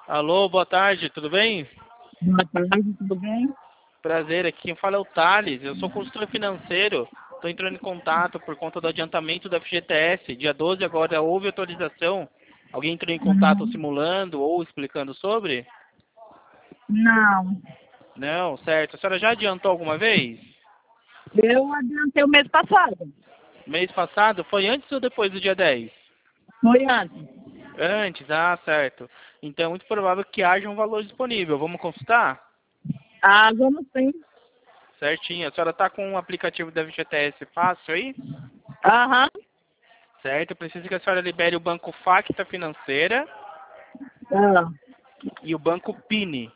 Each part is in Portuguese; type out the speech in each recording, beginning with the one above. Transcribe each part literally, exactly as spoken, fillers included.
Alô, boa tarde, tudo bem? Boa tarde, tudo bem? Prazer, aqui quem fala é o Thales, eu sou consultor financeiro, estou entrando em contato por conta do adiantamento da F G T S, dia doze agora houve atualização, alguém entrou em contato Uhum. simulando ou explicando sobre? Não, Não, certo, a senhora já adiantou alguma vez? eu adiantei o mês passado. Mês passado, foi antes ou depois do dia dez? Foi antes. Antes, ah, certo. Então é muito provável que haja um valor disponível, vamos consultar? Ah, vamos sim. Certinho, a senhora está com o aplicativo da F G T S fácil aí? Aham. Certo, eu preciso que a senhora libere o banco Facta Financeira Ah, e o banco Pini.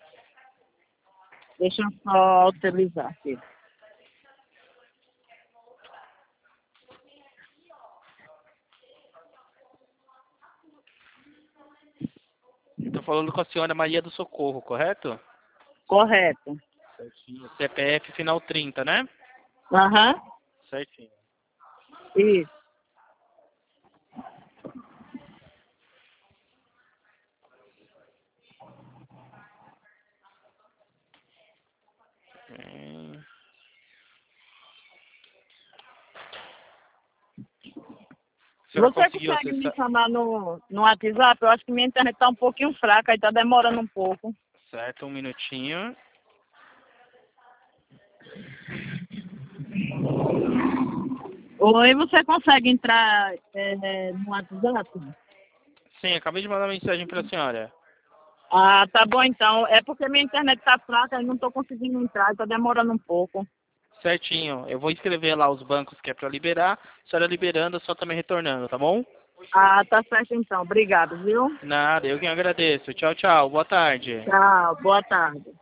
deixa eu só autorizar aqui. Estou falando com a senhora Maria do Socorro, correto? Correto. Certinho. C P F final trinta, né? Aham. Certinho. Isso. Hum. A senhora Você conseguiu consegue me acessar? chamar no, no WhatsApp? Eu acho que minha internet tá um pouquinho fraca e tá demorando um pouco. Certo, um minutinho. Oi, você consegue entrar é, no WhatsApp? Sim, acabei de mandar mensagem para a senhora. Ah, tá bom então. É porque minha internet tá fraca e não tô conseguindo entrar, tá demorando um pouco. Certinho. Eu vou escrever lá os bancos que é para liberar. A senhora liberando, só também retornando, tá bom? Ah, tá certo então. Obrigado, viu? Nada, eu que agradeço. Tchau, tchau. Boa tarde. Tchau, boa tarde.